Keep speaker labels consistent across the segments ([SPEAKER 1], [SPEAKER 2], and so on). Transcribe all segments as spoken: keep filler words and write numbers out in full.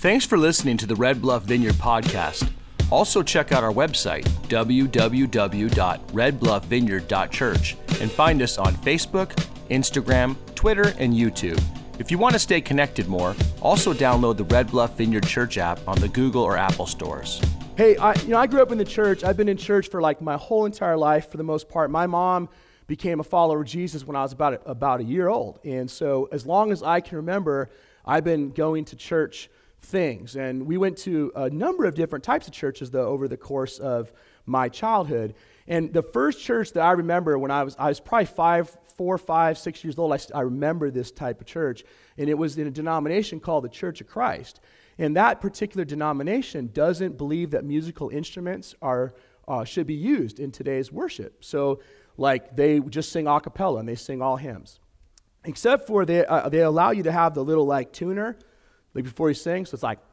[SPEAKER 1] Thanks for listening to the Red Bluff Vineyard podcast. Also check out our website, w w w dot red bluff vineyard dot church, and find us on Facebook, Instagram, Twitter, and YouTube. If you want to stay connected more, also download the Red Bluff Vineyard Church app on the Google or Apple stores.
[SPEAKER 2] Hey, I, you know, I grew up in the church. I've been in church for like my whole entire life for the most part. My mom became a follower of Jesus when I was about a, about a year old. And so as long as I can remember, I've been going to church things. And we went to a number of different types of churches, though, over the course of my childhood. And the first church that I remember when I was, I was probably five, four, five, six years old, I, I remember this type of church. And it was in a denomination called the Church of Christ. And that particular denomination doesn't believe that musical instruments are uh, should be used in today's worship. So, like, they just sing a cappella and they sing all hymns. Except for they, uh, they allow you to have the little, like, tuner, like before you sing, so it's like,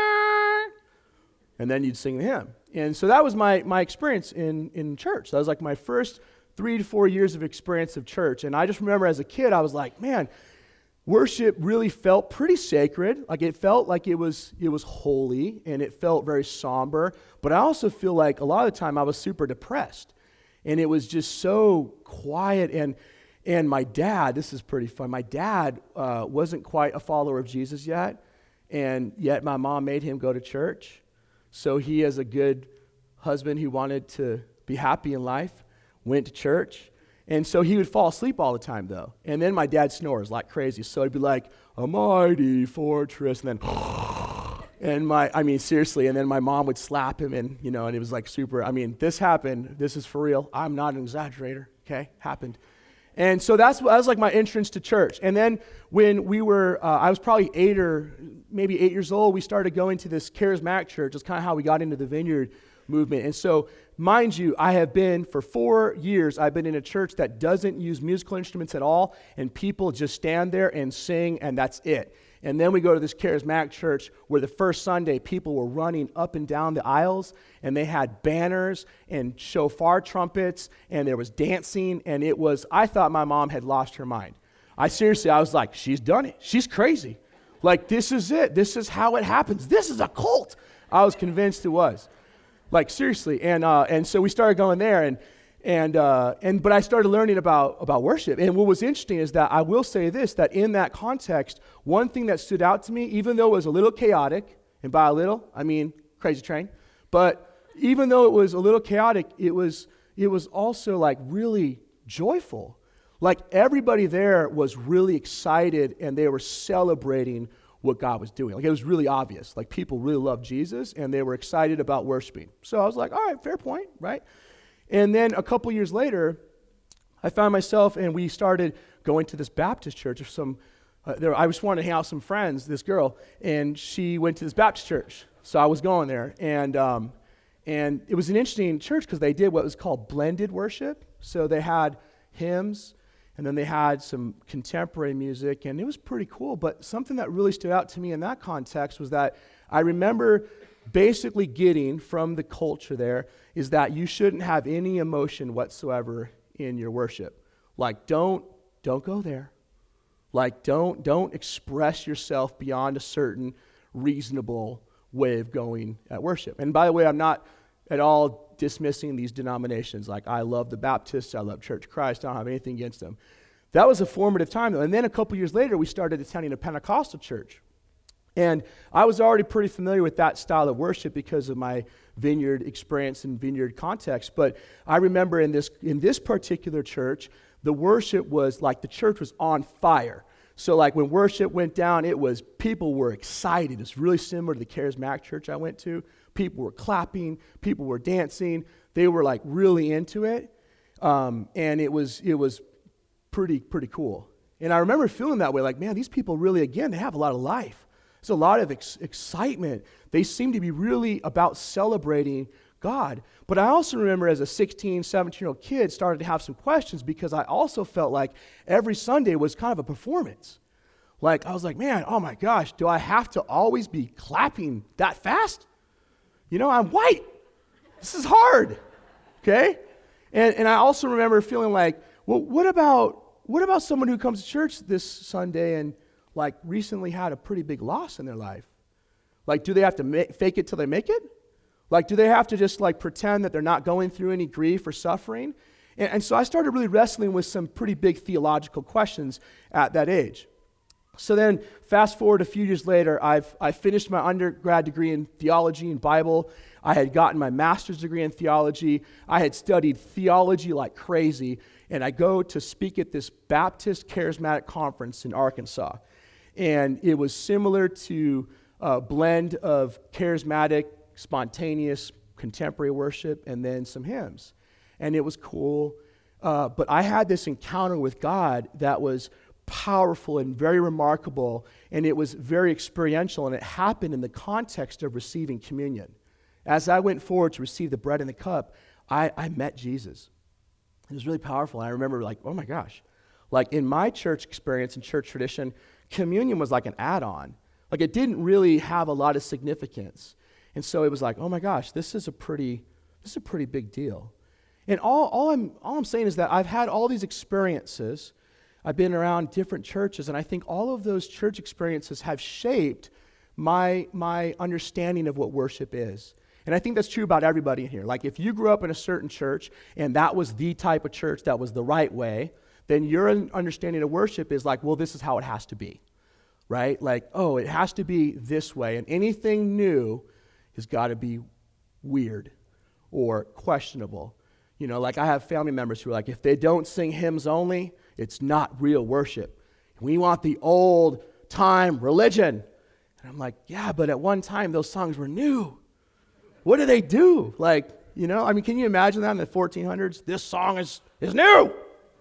[SPEAKER 2] and then you'd sing the hymn. And so that was my my experience in, in church. That was like my first three to four years of experience of church. And I just remember as a kid, I was like, man, worship really felt pretty sacred. Like it felt like it was it was holy, and it felt very somber. But I also feel like a lot of the time I was super depressed. And it was just so quiet. And and my dad, this is pretty fun, my dad uh, wasn't quite a follower of Jesus yet. And yet my mom made him go to church. So he, as a good husband who wanted to be happy in life, went to church. And so he would fall asleep all the time, though. And then my dad snores like crazy. So he'd be like, a mighty fortress. And then, and my, I mean, seriously. And then my mom would slap him, and, you know, and it was like super, I mean, this happened. This is for real. I'm not an exaggerator, okay? Happened. And so that's that was like my entrance to church. And then when we were, uh, I was probably eight or maybe eight years old, we started going to this charismatic church. That's kind of how we got into the Vineyard movement. And so, mind you, I have been, for four years, I've been in a church that doesn't use musical instruments at all, and people just stand there and sing, and that's it. And then we go to this charismatic church where the first Sunday, people were running up and down the aisles, and they had banners and shofar trumpets, and there was dancing, and it was, I thought my mom had lost her mind. I seriously, I was like, she's done it. She's crazy. Like, this is it. This is how it happens. This is a cult. I was convinced it was. Like, seriously. And uh, and so we started going there, and and uh, and but I started learning about, about worship. And what was interesting is that I will say this, that in that context, one thing that stood out to me, even though it was a little chaotic, and by a little, I mean crazy train, but even though it was a little chaotic, it was it was also like really joyful. Like everybody there was really excited, and they were celebrating what God was doing. Like it was really obvious. Like people really loved Jesus, and they were excited about worshiping. So I was like, all right, fair point, right? And then a couple years later, I found myself, and we started going to this Baptist church. Or some, uh, there, I just wanted to hang out with some friends, this girl, and she went to this Baptist church. So I was going there, and um, and it was an interesting church because they did what was called blended worship. So they had hymns, and then they had some contemporary music, and it was pretty cool. But something that really stood out to me in that context was that I remember basically getting from the culture there is that you shouldn't have any emotion whatsoever in your worship. Like, don't don't go there. Like, don't don't express yourself beyond a certain reasonable way of going at worship. And by the way, I'm not at all dismissing these denominations. Like, I love the Baptists, I love Church of Christ, I don't have anything against them. That was a formative time, though. And then a couple years later, we started attending a Pentecostal church. And I was already pretty familiar with that style of worship because of my vineyard experience and vineyard context. But I remember in this in this particular church, the worship was like the church was on fire. So like when worship went down, it was, people were excited. It's really similar to the charismatic church I went to. People were clapping, people were dancing. They were like really into it. Um, and it was it was pretty, pretty cool. And I remember feeling that way, like, man, these people really, again, they have a lot of life. There's a lot of ex- excitement. They seem to be really about celebrating God. But I also remember as a sixteen, seventeen-year-old kid started to have some questions because I also felt like every Sunday was kind of a performance. Like, I was like, man, oh my gosh, do I have to always be clapping that fast? You know, I'm white. This is hard, okay? And and I also remember feeling like, well, what about what about someone who comes to church this Sunday and like recently had a pretty big loss in their life? Like, do they have to ma- fake it till they make it? Like, do they have to just like pretend that they're not going through any grief or suffering? And, and so I started really wrestling with some pretty big theological questions at that age. So then, fast forward a few years later, I've I finished my undergrad degree in theology and Bible. I had gotten my master's degree in theology. I had studied theology like crazy, and I go to speak at this Baptist Charismatic Conference in Arkansas. And it was similar to a blend of charismatic, spontaneous, contemporary worship, and then some hymns. And it was cool. Uh, but I had this encounter with God that was powerful and very remarkable, and it was very experiential, and it happened in the context of receiving communion. As I went forward to receive the bread and the cup, I, I met Jesus. It was really powerful. And I remember like, oh my gosh. Like in my church experience and church tradition, communion was like an add-on. Like it didn't really have a lot of significance. And so it was like, oh my gosh, this is a pretty, this is a pretty big deal. And all, all I'm all I'm saying is that I've had all these experiences. I've been around different churches, and I think all of those church experiences have shaped my my understanding of what worship is. And I think that's true about everybody in here. Like if you grew up in a certain church and that was the type of church that was the right way, then your understanding of worship is like, well, this is how it has to be, right? Like, oh, it has to be this way, and anything new has got to be weird or questionable. You know, like I have family members who are like, if they don't sing hymns only, it's not real worship. We want the old time religion. And I'm like, yeah, but at one time those songs were new. What do they do? Like, you know, I mean, can you imagine that in the fourteen hundreds? This song is, is new.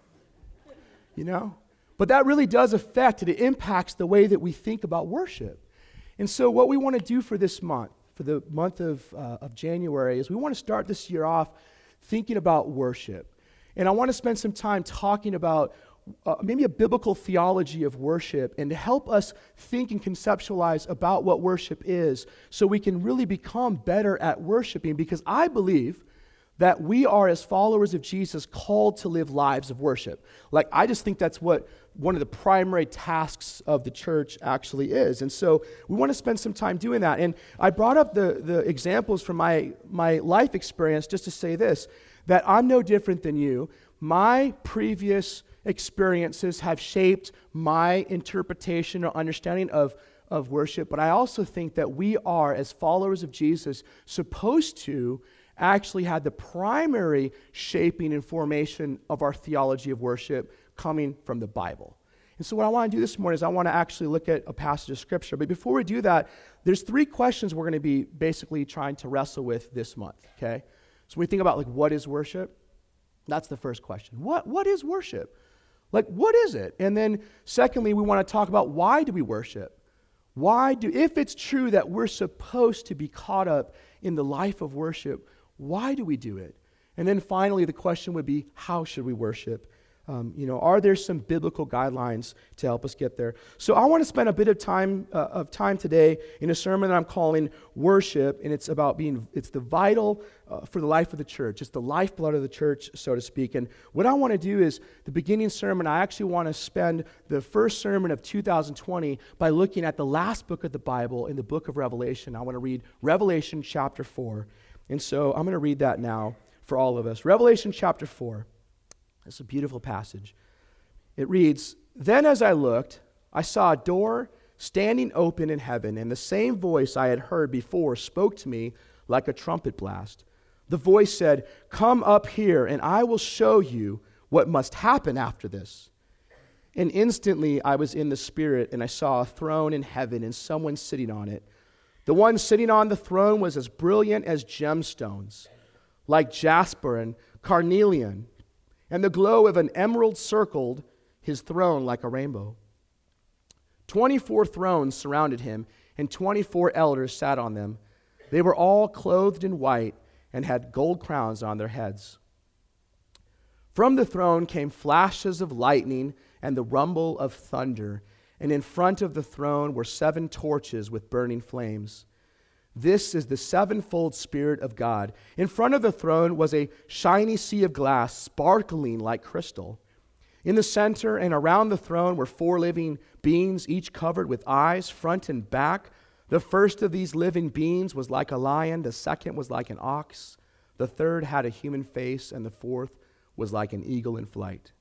[SPEAKER 2] You know? But that really does affect, it impacts the way that we think about worship. And so what we want to do for this month, for the month of, uh, of January, is we want to start this year off thinking about worship. And I want to spend some time talking about uh, maybe a biblical theology of worship and to help us think and conceptualize about what worship is so we can really become better at worshiping, because I believe that we are, as followers of Jesus, called to live lives of worship. Like, I just think that's what one of the primary tasks of the church actually is. And so we want to spend some time doing that. And I brought up the, the examples from my, my life experience just to say this, that I'm no different than you. My previous experiences have shaped my interpretation or understanding of, of worship, but I also think that we are, as followers of Jesus, supposed to actually have the primary shaping and formation of our theology of worship coming from the Bible. And so what I want to do this morning is I want to actually look at a passage of Scripture. But before we do that, there's three questions we're going to be basically trying to wrestle with this month, okay? So when we think about, like, what is worship? That's the first question. What What is worship? Like, what is it? And then secondly, we want to talk about why do we worship? Why do, if it's true that we're supposed to be caught up in the life of worship, why do we do it? And then finally, the question would be, how should we worship? Um, you know, are there some biblical guidelines to help us get there? So I want to spend a bit of time uh, of time today in a sermon that I'm calling Worship, and it's about being, it's the vital uh, for the life of the church. It's the lifeblood of the church, so to speak. And what I want to do is, the beginning sermon, I actually want to spend the first sermon of two thousand twenty by looking at the last book of the Bible, in the book of Revelation. I want to read Revelation chapter four. And so I'm going to read that now for all of us. Revelation chapter four. It's a beautiful passage. It reads, "Then as I looked, I saw a door standing open in heaven, and the same voice I had heard before spoke to me like a trumpet blast. The voice said, 'Come up here, and I will show you what must happen after this.' And instantly I was in the Spirit, and I saw a throne in heaven and someone sitting on it. The one sitting on the throne was as brilliant as gemstones, like jasper and carnelian, and the glow of an emerald circled his throne like a rainbow. Twenty-four thrones surrounded him, and twenty-four elders sat on them. They were all clothed in white and had gold crowns on their heads. From the throne came flashes of lightning and the rumble of thunder, and in front of the throne were seven torches with burning flames. This is the sevenfold Spirit of God. In front of the throne was a shiny sea of glass, sparkling like crystal. In the center and around the throne were four living beings, each covered with eyes, front and back. The first of these living beings was like a lion, the second was like an ox, the third had a human face, and the fourth was like an eagle in flight.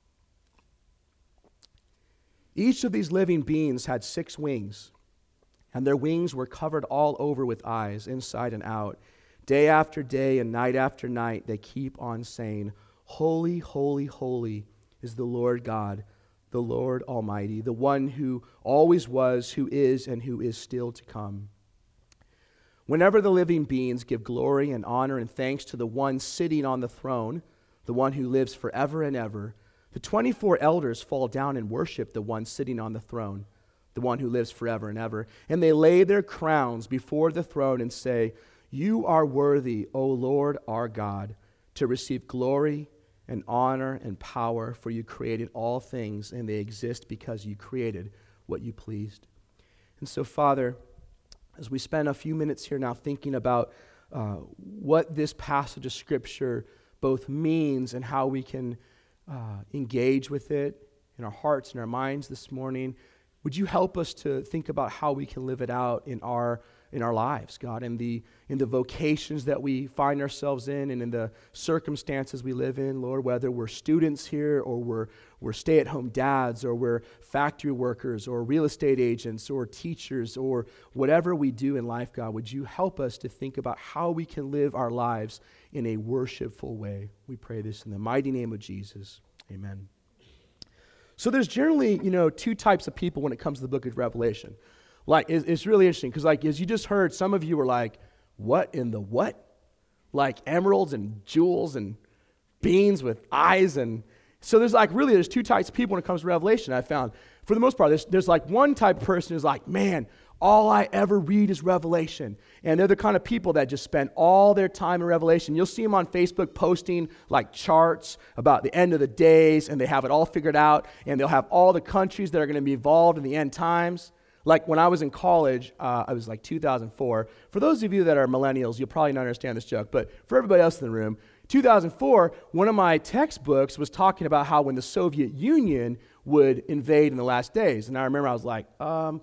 [SPEAKER 2] Each of these living beings had six wings, and their wings were covered all over with eyes, inside and out. Day after day and night after night, they keep on saying, "Holy, holy, holy is the Lord God, the Lord Almighty, the one who always was, who is, and who is still to come." Whenever the living beings give glory and honor and thanks to the one sitting on the throne, the one who lives forever and ever, the twenty-four elders fall down and worship the one sitting on the throne, the one who lives forever and ever. And they lay their crowns before the throne and say, "You are worthy, O Lord our God, to receive glory and honor and power, for you created all things, and they exist because you created what you pleased." And so, Father, as we spend a few minutes here now thinking about uh, what this passage of Scripture both means and how we can uh, engage with it in our hearts and our minds this morning, would you help us to think about how we can live it out in our in our lives, God, in the in the vocations that we find ourselves in and in the circumstances we live in, Lord, whether we're students here or we're we're stay-at-home dads or we're factory workers or real estate agents or teachers or whatever we do in life, God, would you help us to think about how we can live our lives in a worshipful way? We pray this in the mighty name of Jesus. Amen. So there's generally, you know, two types of people when it comes to the book of Revelation. Like, it's, it's really interesting because, like, as you just heard, some of you were like, what in the what? Like emeralds and jewels and beans with eyes. And so there's like, really, there's two types of people when it comes to Revelation, I found. For the most part, there's, there's like one type of person who's like, man, all I ever read is Revelation. And they're the kind of people that just spend all their time in Revelation. You'll see them on Facebook posting like charts about the end of the days, and they have it all figured out, and they'll have all the countries that are going to be involved in the end times. Like when I was in college, uh, I was like two thousand four. For those of you that are millennials, you'll probably not understand this joke, but for everybody else in the room, two thousand four, one of my textbooks was talking about how when the Soviet Union would invade in the last days. And I remember I was like, um,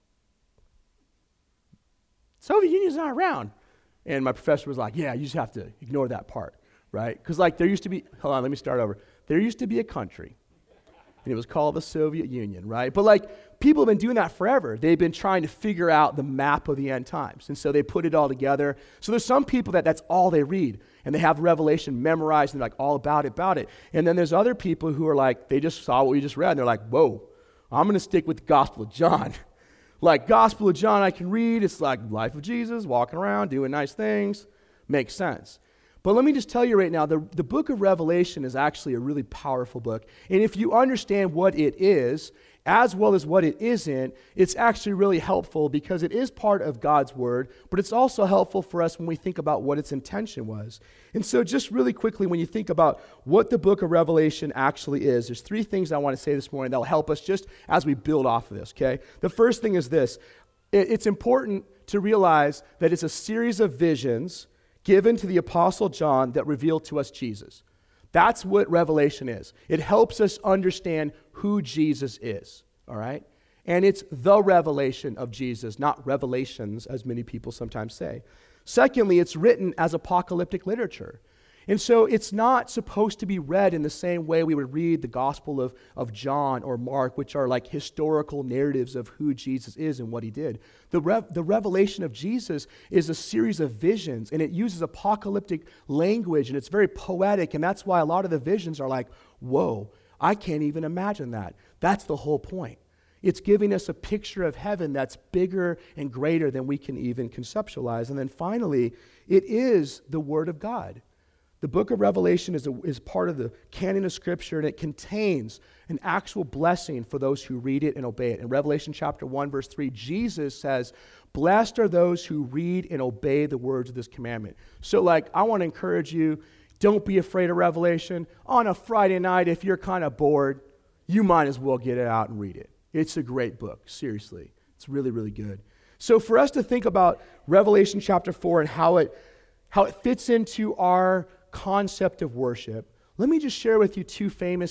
[SPEAKER 2] Soviet Union's not around. And my professor was like, yeah, you just have to ignore that part, right? Because like there used to be, hold on, let me start over. There used to be a country, and it was called the Soviet Union, right? But like, people have been doing that forever. They've been trying to figure out the map of the end times. And so they put it all together. So there's some people that that's all they read. And they have Revelation memorized and they're like all about it, about it. And then there's other people who are like, they just saw what we just read. And they're like, whoa, I'm going to stick with the Gospel of John. Like, Gospel of John I can read. It's like life of Jesus, walking around, doing nice things. Makes sense. But let me just tell you right now, the, the book of Revelation is actually a really powerful book. And if you understand what it is, as well as what it isn't, it's actually really helpful because it is part of God's word, but it's also helpful for us when we think about what its intention was. And so just really quickly, when you think about what the book of Revelation actually is, there's three things I want to say this morning that will help us just as we build off of this, okay? The first thing is this. It's important to realize that it's a series of visions given to the Apostle John that reveal to us Jesus. That's what Revelation is. It helps us understand who Jesus is, all right? And it's the revelation of Jesus, not revelations, as many people sometimes say. Secondly, it's written as apocalyptic literature. And so it's not supposed to be read in the same way we would read the Gospel of, of John or Mark, which are like historical narratives of who Jesus is and what he did. The, rev, the revelation of Jesus is a series of visions, and it uses apocalyptic language, and it's very poetic, and that's why a lot of the visions are like, whoa, I can't even imagine that. That's the whole point. It's giving us a picture of heaven that's bigger and greater than we can even conceptualize. And then finally, it is the Word of God. The book of Revelation is, a, is part of the canon of Scripture, and it contains an actual blessing for those who read it and obey it. In Revelation chapter one, verse three, Jesus says, "Blessed are those who read and obey the words of this commandment." So, like, I want to encourage you, don't be afraid of Revelation. On a Friday night, if you're kind of bored, you might as well get it out and read it. It's a great book, seriously. It's really, really good. So for us to think about Revelation chapter four and how it, how it fits into our concept of worship, let me just share with you two famous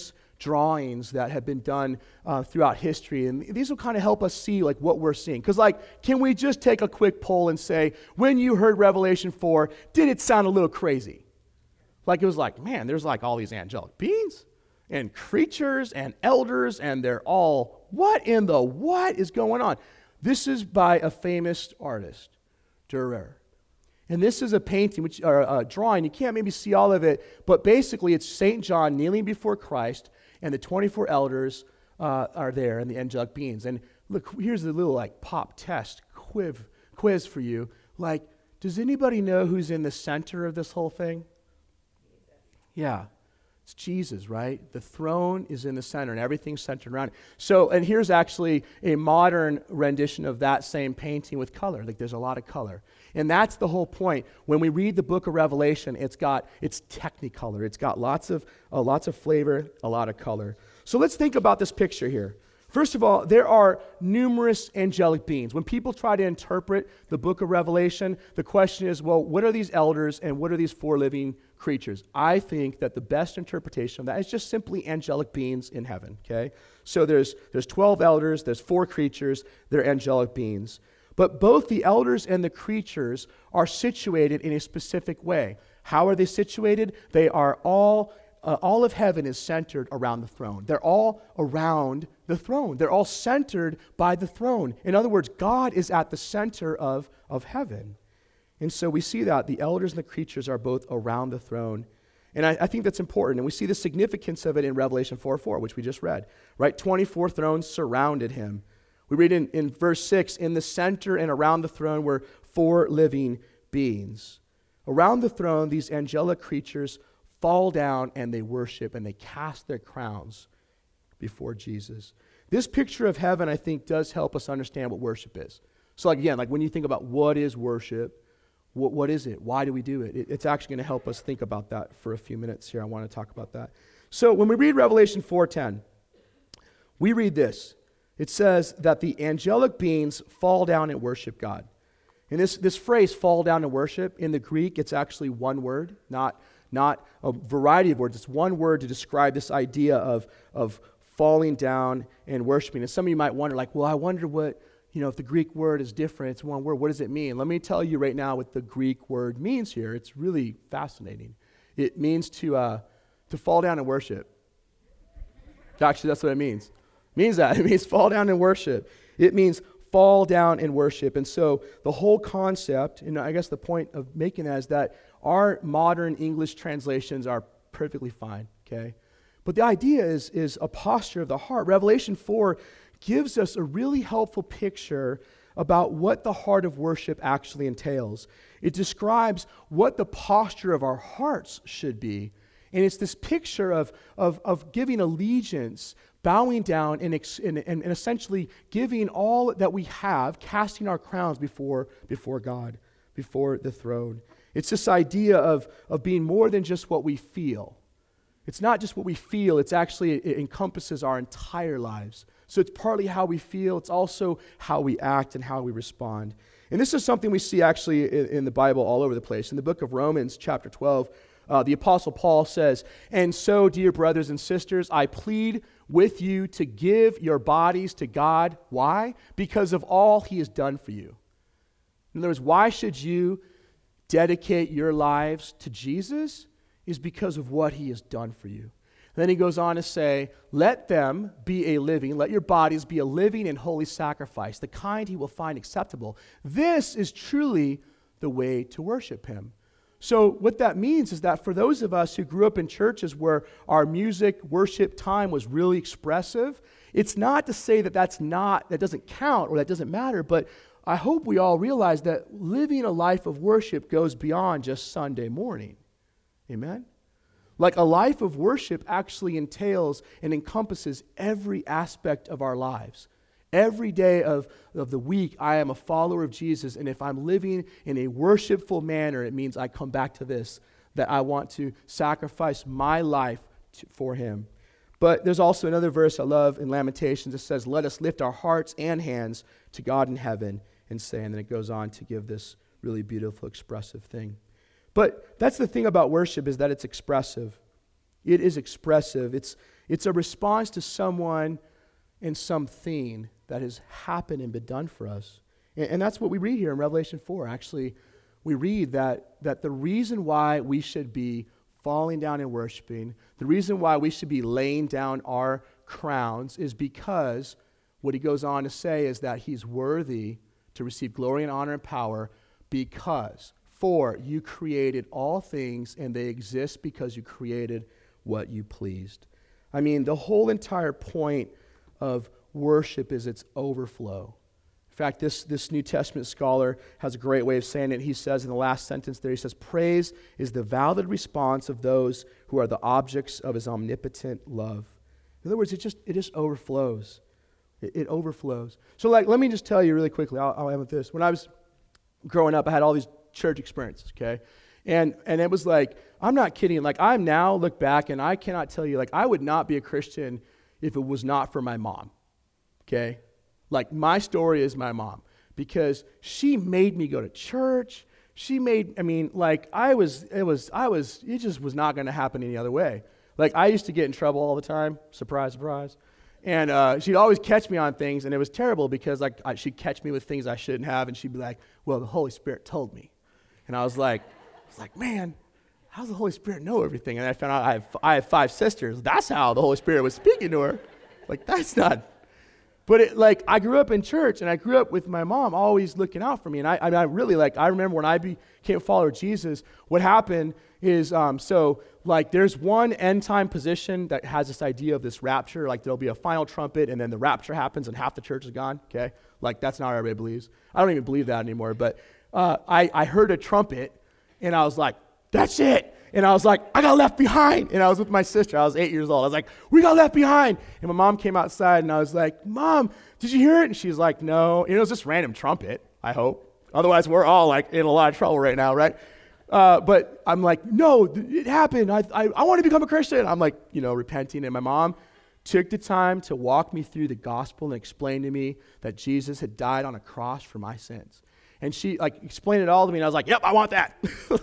[SPEAKER 2] drawings that have been done uh, throughout history. And these will kind of help us see like what we're seeing. Because like, can we just take a quick poll and say, when you heard Revelation four, did it sound a little crazy? Like it was like, man, there's like all these angelic beings and creatures and elders, and they're all, what in the what is going on? This is by a famous artist, Dürer. And this is a painting, which or a drawing. You can't maybe see all of it, but basically it's Saint John kneeling before Christ, and the twenty-four elders uh, are there, and the angelic beings. And look, here's a little like pop test quiz, quiz for you. Like, does anybody know who's in the center of this whole thing? Yeah, it's Jesus, right? The throne is in the center, and everything's centered around it. So, and here's actually a modern rendition of that same painting with color. Like, there's a lot of color. And that's the whole point. When we read the book of Revelation, it's got, it's technicolor. It's got lots of, uh, lots of flavor, a lot of color. So let's think about this picture here. First of all, there are numerous angelic beings. When people try to interpret the book of Revelation, the question is, well, what are these elders and what are these four living creatures? I think that the best interpretation of that is just simply angelic beings in heaven, okay? So there's there's twelve elders, there's four creatures, they're angelic beings. But both the elders and the creatures are situated in a specific way. How are they situated? They are all, uh, all of heaven is centered around the throne. They're all around the throne. They're all centered by the throne. In other words, God is at the center of, of heaven. And so we see that the elders and the creatures are both around the throne. And I, I think that's important. And we see the significance of it in Revelation four four, which we just read, right? twenty-four thrones surrounded him. We read in, in verse six, in the center and around the throne were four living beings. Around the throne, these angelic creatures fall down and they worship and they cast their crowns before Jesus. This picture of heaven, I think, does help us understand what worship is. So like, again, like when you think about what is worship, what, what is it? Why do we do it? it? It's actually going to help us think about that for a few minutes here. I want to talk about that. So when we read Revelation four ten, we read this. It says that the angelic beings fall down and worship God. And this, this phrase, fall down and worship, in the Greek, it's actually one word, not, not a variety of words. It's one word to describe this idea of, of falling down and worshiping. And some of you might wonder, like, well, I wonder what, you know, if the Greek word is different, it's one word, what does it mean? Let me tell you right now what the Greek word means here. It's really fascinating. It means to, uh, to fall down and worship. Actually, that's what it means. means that. It means fall down and worship. It means fall down and worship. And so the whole concept, and I guess the point of making that is that our modern English translations are perfectly fine, okay? But the idea is, is a posture of the heart. Revelation four gives us a really helpful picture about what the heart of worship actually entails. It describes what the posture of our hearts should be. And it's this picture of, of, of giving allegiance, bowing down, and, ex, and, and, and essentially giving all that we have, casting our crowns before, before God, before the throne. It's this idea of, of being more than just what we feel. It's not just what we feel, it's actually, it encompasses our entire lives. So it's partly how we feel, it's also how we act and how we respond. And this is something we see actually in, in the Bible all over the place. In the book of Romans, chapter twelve, Uh, the Apostle Paul says, "And so, dear brothers and sisters, I plead with you to give your bodies to God." Why? Because of all He has done for you. In other words, why should you dedicate your lives to Jesus? Is because of what He has done for you. Then he goes on to say, "Let them be a living, let your bodies be a living and holy sacrifice, the kind He will find acceptable. This is truly the way to worship Him." So what that means is that for those of us who grew up in churches where our music worship time was really expressive, it's not to say that that's not, that doesn't count or that doesn't matter, but I hope we all realize that living a life of worship goes beyond just Sunday morning. Amen? Like a life of worship actually entails and encompasses every aspect of our lives. Every day of, of the week, I am a follower of Jesus, and if I'm living in a worshipful manner, it means I come back to this, that I want to sacrifice my life to, for Him. But there's also another verse I love in Lamentations that says, "Let us lift our hearts and hands to God in heaven and say," and then it goes on to give this really beautiful, expressive thing. But that's the thing about worship, is that it's expressive. It is expressive. It's It's a response to someone and something that has happened and been done for us. And, and that's what we read here in Revelation four. Actually, we read that, that the reason why we should be falling down and worshiping, the reason why we should be laying down our crowns is because what he goes on to say is that he's worthy to receive glory and honor and power because, for you created all things and they exist because you created what you pleased. I mean, the whole entire point of worship is its overflow. In fact, this, this New Testament scholar has a great way of saying it. He says in the last sentence there, he says, praise is the valid response of those who are the objects of his omnipotent love. In other words, it just it just overflows. It, it overflows. So like, let me just tell you really quickly, I'll, I'll end with this. When I was growing up, I had all these church experiences, okay? And and it was like, I'm not kidding. Like, I'm now look back and I cannot tell you, like, I would not be a Christian if it was not for my mom, okay? Like, my story is my mom because she made me go to church. She made, I mean, like, I was, it was, I was, it just was not going to happen any other way. Like, I used to get in trouble all the time. Surprise, surprise. And uh, she'd always catch me on things, and it was terrible because, like, I, she'd catch me with things I shouldn't have, and she'd be like, well, the Holy Spirit told me. And I was like, I was like, man, how does the Holy Spirit know everything? And I found out I have, I have five sisters. That's how the Holy Spirit was speaking to her. Like, that's not... But it, like, I grew up in church, and I grew up with my mom always looking out for me. And I, I, mean, I really, like, I remember when I became a follower of Jesus, what happened is, um, so, like, there's one end-time position that has this idea of this rapture. Like, there'll be a final trumpet, and then the rapture happens, and half the church is gone, okay? Like, that's not what everybody believes. I don't even believe that anymore. But uh, I, I heard a trumpet, and I was like, that's it. And I was like, I got left behind. And I was with my sister. I was eight years old. I was like, we got left behind. And my mom came outside, and I was like, Mom, did you hear it? And she was like, no. And it was just random trumpet, I hope. Otherwise, we're all, like, in a lot of trouble right now, right? Uh, but I'm like, no, it happened. I, I, I want to become a Christian. I'm like, you know, repenting. And my mom took the time to walk me through the gospel and explain to me that Jesus had died on a cross for my sins. And she, like, explained it all to me, and I was like, yep, I want that.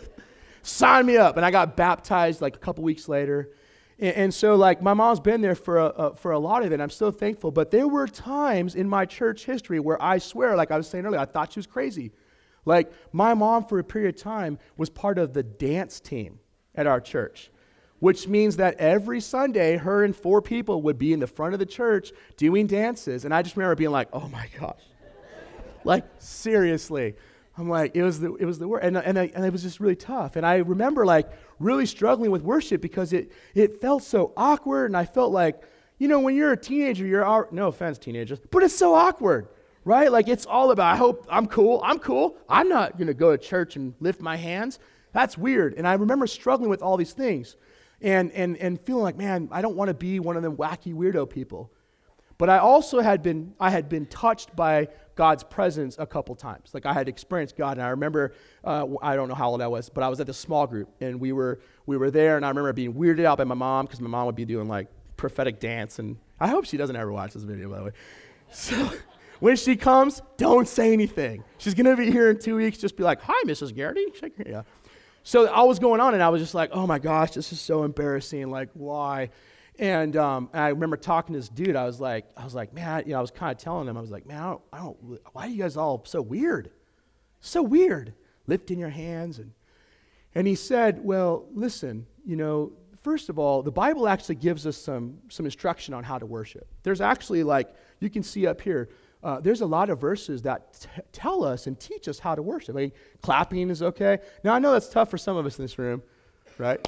[SPEAKER 2] Sign me up. And I got baptized like a couple weeks later. And, and so like my mom's been there for a, a, for a lot of it. I'm so thankful. But there were times in my church history where I swear, like I was saying earlier, I thought she was crazy. Like my mom for a period of time was part of the dance team at our church, which means that every Sunday her and four people would be in the front of the church doing dances. And I just remember being like, oh my gosh, like seriously. I'm like, it was the it was the word, and and, I, and it was just really tough. And I remember like really struggling with worship because it it felt so awkward, and I felt like, you know, when you're a teenager, you're no offense, teenagers, but it's so awkward, right? Like it's all about, I hope I'm cool, I'm cool. I'm not gonna go to church and lift my hands. That's weird. And I remember struggling with all these things, and and and feeling like, man, I don't want to be one of them wacky weirdo people. But I also had been I had been touched by God's presence a couple times. Like I had experienced God, and I remember, uh, I don't know how old I was, but I was at the small group, and we were we were there, and I remember being weirded out by my mom, because my mom would be doing like prophetic dance, and I hope she doesn't ever watch this video, by the way. So when she comes, don't say anything. She's going to be here in two weeks, just be like, hi, Missus Garrity. Yeah. So all was going on, and I was just like, oh my gosh, this is so embarrassing, like why? And, um, and I remember talking to this dude. I was like, I was like, man, you know, I was kind of telling him, I was like, man, I don't, I don't, why are you guys all so weird? So weird, lifting your hands. And, and he said, well, listen, you know, first of all, the Bible actually gives us some, some instruction on how to worship. There's actually like, you can see up here, uh, there's a lot of verses that t- tell us and teach us how to worship. I mean, clapping is okay. Now, I know that's tough for some of us in this room, right?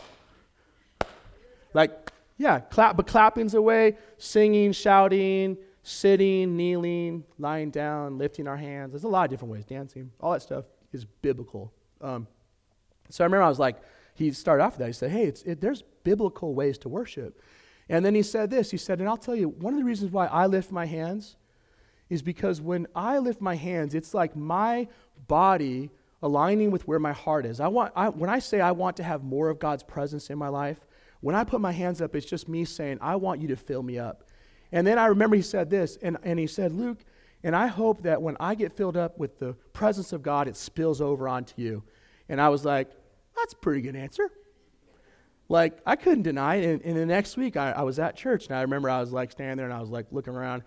[SPEAKER 2] Like, yeah, clap, but clapping's a way, singing, shouting, sitting, kneeling, lying down, lifting our hands. There's a lot of different ways, dancing. All that stuff is biblical. Um, so I remember I was like, he started off with that. He said, hey, it's, it, there's biblical ways to worship. And then he said this. He said, and I'll tell you, one of the reasons why I lift my hands is because when I lift my hands, it's like my body aligning with where my heart is. I want. I, when I say I want to have more of God's presence in my life, when I put my hands up, it's just me saying, I want you to fill me up. And then I remember he said this, and, and he said, Luke, and I hope that when I get filled up with the presence of God, it spills over onto you. And I was like, that's a pretty good answer. Like, I couldn't deny it. And, and the next week, I, I was at church, and I remember I was, like, standing there, and I was, like, looking around.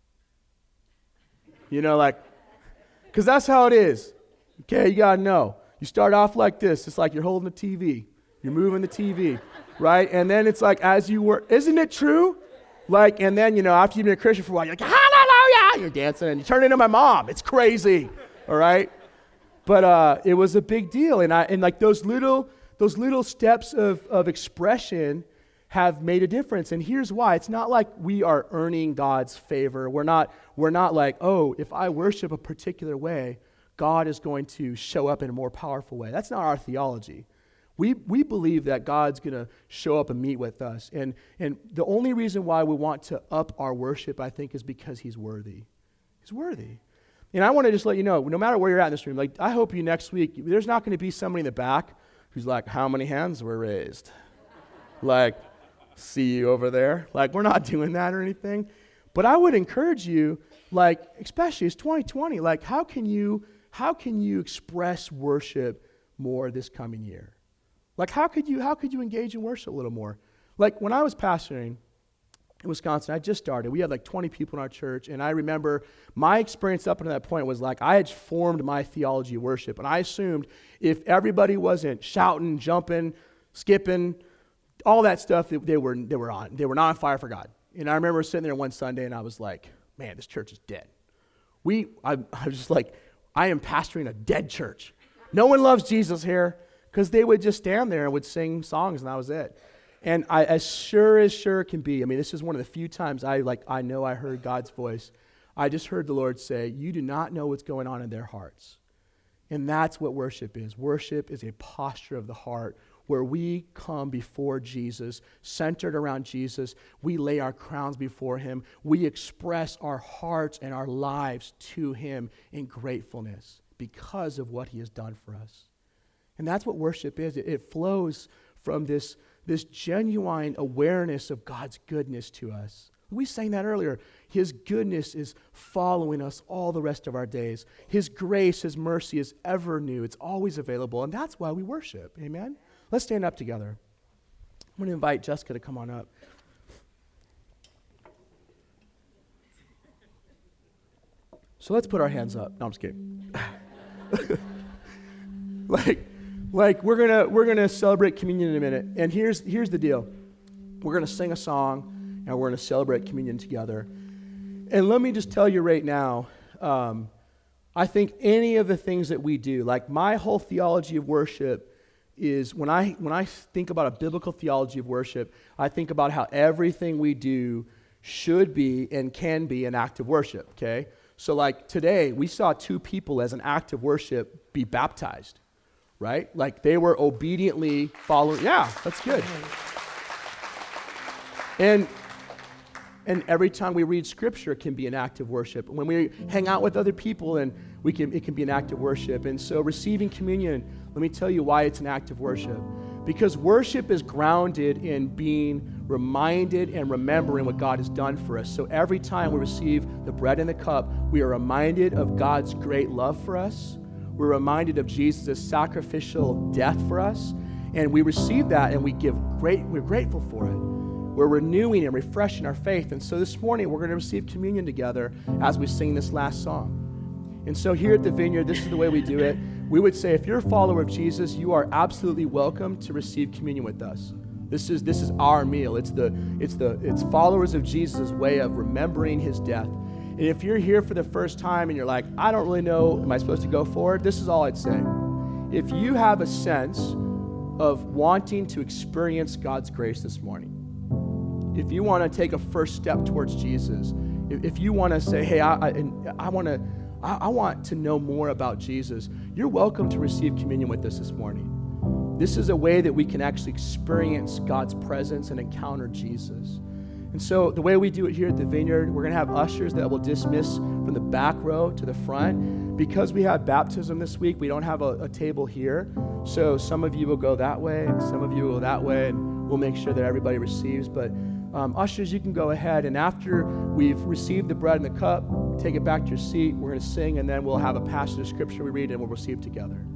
[SPEAKER 2] You know, like, because that's how it is. Okay, you got to know. You start off like this. It's like you're holding the T V. You're moving the T V, right? And then it's like as you work, isn't it true? Like, and then, you know, after you've been a Christian for a while, you're like, hallelujah, you're dancing, and you turn into my mom. It's crazy, all right? But uh, it was a big deal, and I and like those little those little steps of, of expression have made a difference. And here's why. It's not like we are earning God's favor. We're not, we're not like, oh, if I worship a particular way, God is going to show up in a more powerful way. That's not our theology. We we believe that God's going to show up and meet with us. And, and the only reason why we want to up our worship, I think, is because he's worthy. He's worthy. And I want to just let you know, no matter where you're at in this room, like I hope you next week, there's not going to be somebody in the back who's like, how many hands were raised? Like, see you over there. Like, we're not doing that or anything. But I would encourage you, like, especially it's twenty twenty, like how can you how can you express worship more this coming year? Like, how could you how could you engage in worship a little more? Like, when I was pastoring in Wisconsin, I just started. We had like twenty people in our church, and I remember my experience up until that point was like I had formed my theology of worship, and I assumed if everybody wasn't shouting, jumping, skipping, all that stuff, they, they were they were on. They were not on fire for God. And I remember sitting there one Sunday, and I was like, man, this church is dead. We, I, I was just like, I am pastoring a dead church. No one loves Jesus here, because they would just stand there and would sing songs, and that was it. And I, as sure as sure can be, I mean, this is one of the few times I like I know I heard God's voice. I just heard the Lord say, you do not know what's going on in their hearts. And that's what worship is. Worship is a posture of the heart where we come before Jesus, centered around Jesus. We lay our crowns before him. We express our hearts and our lives to him in gratefulness because of what he has done for us. And that's what worship is. It, it flows from this, this genuine awareness of God's goodness to us. We sang that earlier. His goodness is following us all the rest of our days. His grace, his mercy is ever new. It's always available, and that's why we worship. Amen? Let's stand up together. I'm going to invite Jessica to come on up. So let's put our hands up. No, I'm just kidding. like, like we're gonna we're gonna celebrate communion in a minute. And here's here's the deal. We're gonna sing a song, and we're gonna celebrate communion together. And let me just tell you right now, um, I think any of the things that we do, like my whole theology of worship, is when I when I think about a biblical theology of worship, I think about how everything we do should be and can be an act of worship, okay? So like today, we saw two people as an act of worship be baptized, right? Like they were obediently following. Yeah, that's good. And and every time we read Scripture, it can be an act of worship. When we hang out with other people, and we can, it can be an act of worship. And so receiving communion, let me tell you why it's an act of worship. Because worship is grounded in being reminded and remembering what God has done for us. So every time we receive the bread and the cup, we are reminded of God's great love for us. We're reminded of Jesus' sacrificial death for us. And we receive that, and we give great, we're grateful for it. We're renewing and refreshing our faith. And so this morning, we're going to receive communion together as we sing this last song. And so here at the Vineyard, this is the way we do it. We would say, if you're a follower of Jesus, you are absolutely welcome to receive communion with us. This is this is our meal. It's the it's the it's followers of Jesus' way of remembering his death. And if you're here for the first time and you're like, I don't really know, am I supposed to go forward? This is all I'd say. If you have a sense of wanting to experience God's grace this morning, if you want to take a first step towards Jesus, if, if you want to say, hey, I, I, I want to I, I want to know more about Jesus, you're welcome to receive communion with us this morning. This is a way that we can actually experience God's presence and encounter Jesus. And so the way we do it here at the Vineyard, we're going to have ushers that will dismiss from the back row to the front. Because we have baptism this week, we don't have a, a table here. So some of you will go that way, and some of you will go that way, and we'll make sure that everybody receives. But um, ushers, you can go ahead, and after we've received the bread and the cup, take it back to your seat. We're going to sing, and then we'll have a passage of Scripture we read, and we'll receive together.